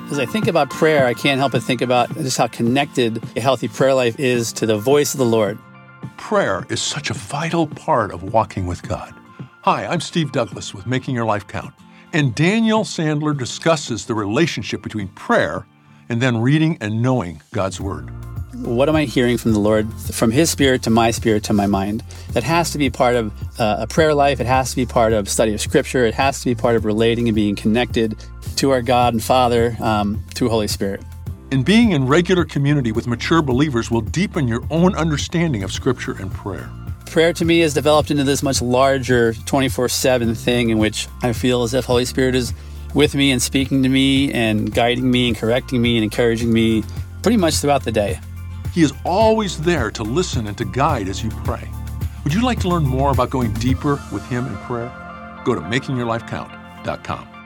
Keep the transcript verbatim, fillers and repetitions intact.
As I think about prayer, I can't help but think about just how connected a healthy prayer life is to the voice of the Lord. Prayer is such a vital part of walking with God. Hi, I'm Steve Douglas with Making Your Life Count, and Daniel Sandler discusses the relationship between prayer and then reading and knowing God's Word. What am I hearing from the Lord, from His Spirit to my spirit to my mind? That has to be part of uh, a prayer life. It has to be part of study of Scripture. It has to be part of relating and being connected to our God and Father um, through Holy Spirit. And being in regular community with mature believers will deepen your own understanding of Scripture and prayer. Prayer to me has developed into this much larger twenty-four seven thing in which I feel as if Holy Spirit is with me and speaking to me and guiding me and correcting me and encouraging me pretty much throughout the day. He is always there to listen and to guide as you pray. Would you like to learn more about going deeper with Him in prayer? Go to making your life count dot com.